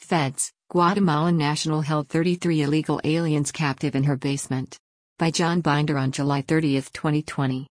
Feds, Guatemalan national held 33 illegal aliens captive in her basement. By John Binder on July 30, 2020.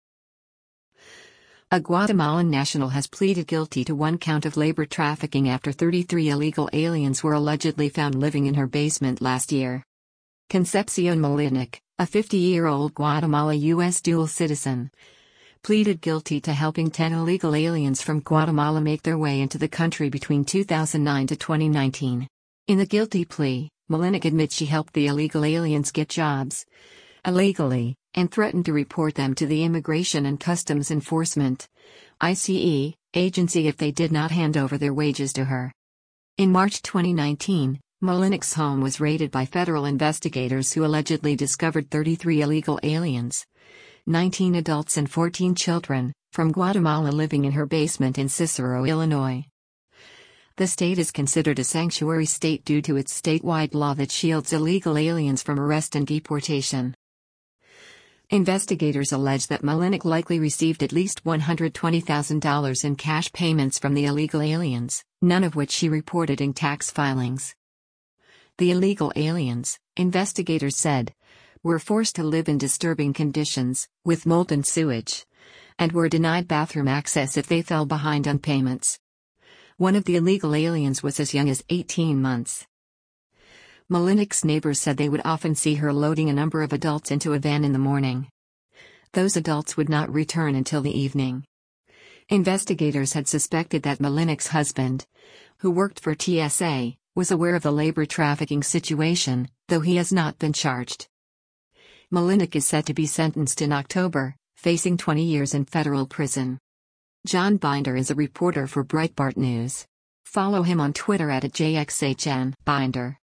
A Guatemalan national has pleaded guilty to one count of labor trafficking after 33 illegal aliens were allegedly found living in her basement last year. Concepcion Molinik, a 50-year-old Guatemala-U.S. dual citizen, pleaded guilty to helping 10 illegal aliens from Guatemala make their way into the country between 2009 to 2019. In the guilty plea, Molinik admits she helped the illegal aliens get jobs illegally, and threatened to report them to the Immigration and Customs Enforcement (ICE) agency if they did not hand over their wages to her. In March 2019, Molinik's home was raided by federal investigators who allegedly discovered 33 illegal aliens, 19 adults and 14 children, from Guatemala living in her basement in Cicero, Illinois. The state is considered a sanctuary state due to its statewide law that shields illegal aliens from arrest and deportation. Investigators allege that Molinik likely received at least $120,000 in cash payments from the illegal aliens, none of which she reported in tax filings. The illegal aliens, investigators said, were forced to live in disturbing conditions, with molten sewage, and were denied bathroom access if they fell behind on payments. One of the illegal aliens was as young as 18 months. Molinik's neighbors said they would often see her loading a number of adults into a van in the morning. Those adults would not return until the evening. Investigators had suspected that Molinik's husband, who worked for TSA, was aware of the labor trafficking situation, though he has not been charged. Molinik is set to be sentenced in October, facing 20 years in federal prison. John Binder is a reporter for Breitbart News. Follow him on Twitter @JXHN Binder.